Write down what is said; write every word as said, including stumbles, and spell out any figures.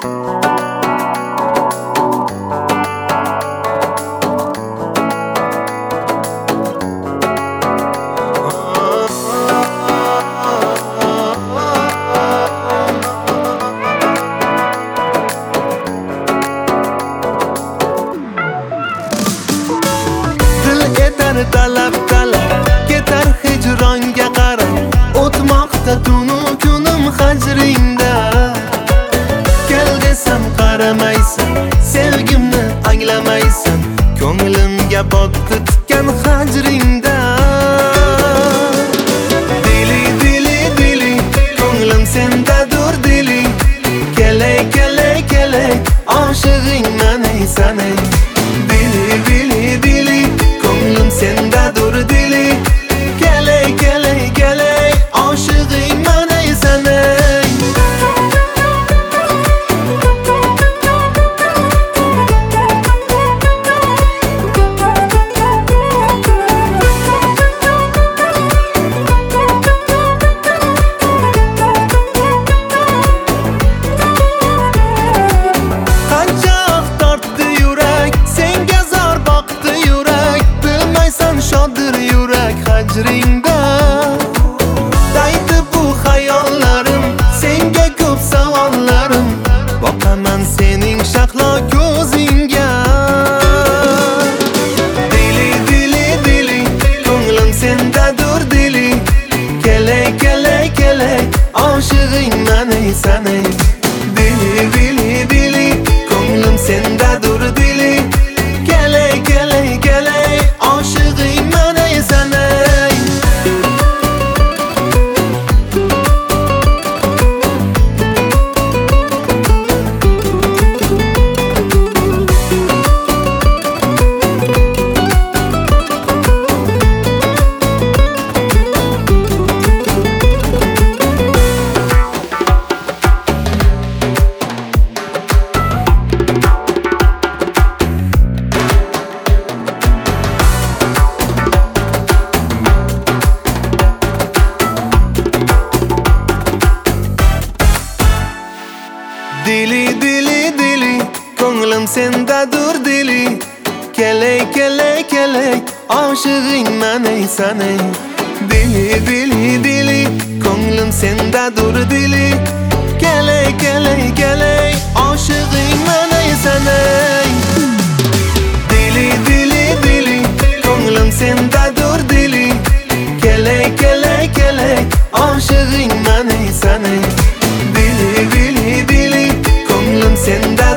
Talab talab ketar hijronga qarab, o'tmoqda tunu kunim hajringda. Kel desam qaramaysan, sevgimni anglamaysan, ko'nglimga botdi tutgan hajringda. Dili dili dili ko'nglim sendadur dili, kelay kelay kelay oshig'ing manay sanay. Dili dili dili ko'nglim sendadur dili, kelay kelay kelay oshig'ing manay sanay. Qancha tortdi yurak, senga zor boqdi yurak, bilmaysan shoddir yurak hajringda. Daydi bu xayollarim, senga ko'p savollarim, boqaman sening shahlo ko'zingga. Dili dili dili ko'nglim sendadur dili, kelay kelay kelay oshig'ing manay sanay. Dili dili dili ko'nglim sendadur dili, kelay kelay kelay oshig'ing manay sanay. Dili dili dili ko'nglim sendadur dili, kelay kelay kelay oshig'ing manay sanay. Dili dili dili ko'nglim sendadur dili, kelay kelay kelay oshig'ing manay sanay. Dili dili dili ko'nglim sendadur dili, kelay kelay kelay oshig'ing manay sanay. Dili dili dili ko'nglim senda